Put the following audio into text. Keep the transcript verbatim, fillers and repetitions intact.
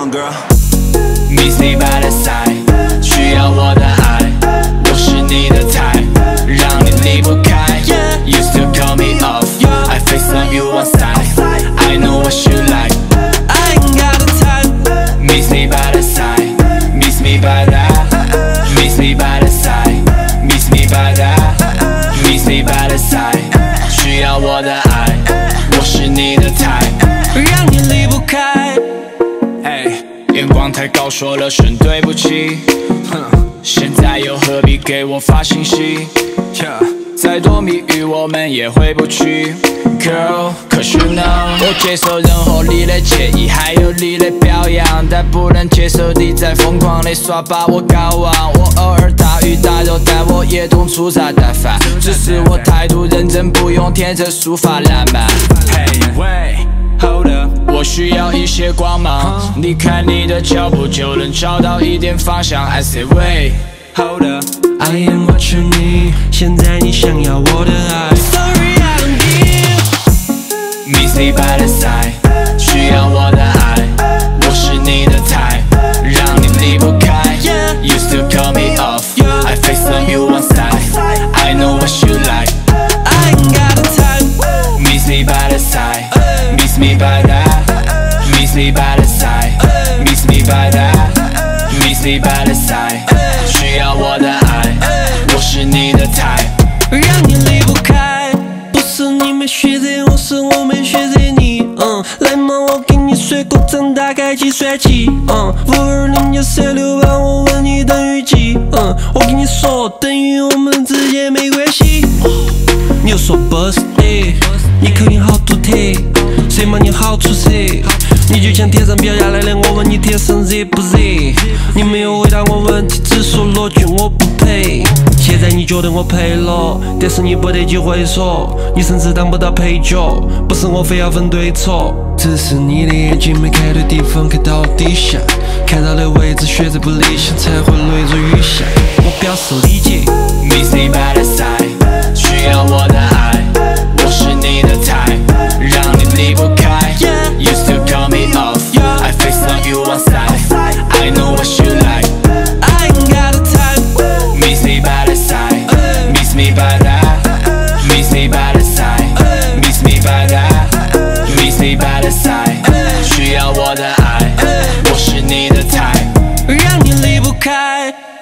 on, girl. Miss me by the side， 需要我的爱，我是你的菜，让你离不开。You still call me off， I face on you one side，I know what you like。I ain't got the time。Miss me by the side，Miss me by that，Miss me by the side，Miss me by that，Miss me by the side， 需要我的爱，我是你的菜，让你离不开。眼光太高，说了声对不起。哼，现在又何必给我发信息？ Yeah， 再多谜语我们也回不去。Girl， cause you know， 我接受任何你的建议，还有你的表扬，但不能接受你在疯狂的耍把我搞忘。我偶尔大鱼大肉，但我也懂粗茶淡饭，只是我态度认真，不用天真抒发浪漫。Hey， 喂。Hold up， 我需要一些光芒，你看你的脚步就能找到一点方向。I say wait， Hold up，I am what you need， 现在你想要我的爱 ，Sorry I don't give。Miss me by the side， 需要我的爱，我是你的菜，让你离不开。You still call me off，I face on you one side，I know what you like。I ain't got the time，Miss me by the side。Miss me by that, miss me by the side, miss me by that, miss me by the side。需要我的爱，我是你的菜，让你离不开。不是你没学着我，是我没学着你。嗯，来嘛，我给你水果长大概计算机。嗯，五二零加三六八，我问你等于几？嗯，我跟你说，等于我们之间没关系。你又说 birthday， 你口音好独特。谁骂你好出色？你就像天上掉下来的，我问你天生热不热？你没有回答我问题，只说了句我不配。现在你觉得我配了，但是你不得机会说，你甚至当不到配角，不是我非要分对错，只是你的眼睛没看对地方，看到底下，看到的位置选择不理想，才会泪如雨下。我表示理解。Miss me by the side， 需要我的爱，我是你的菜，让你离不开。You still call me off，I face on you one side，I know what you like。I ain't got the time，Miss me by the side，Miss me by that，Miss me by the side，Miss me by that，Miss me by the side。需要我的爱，我是你的菜，让你离不开。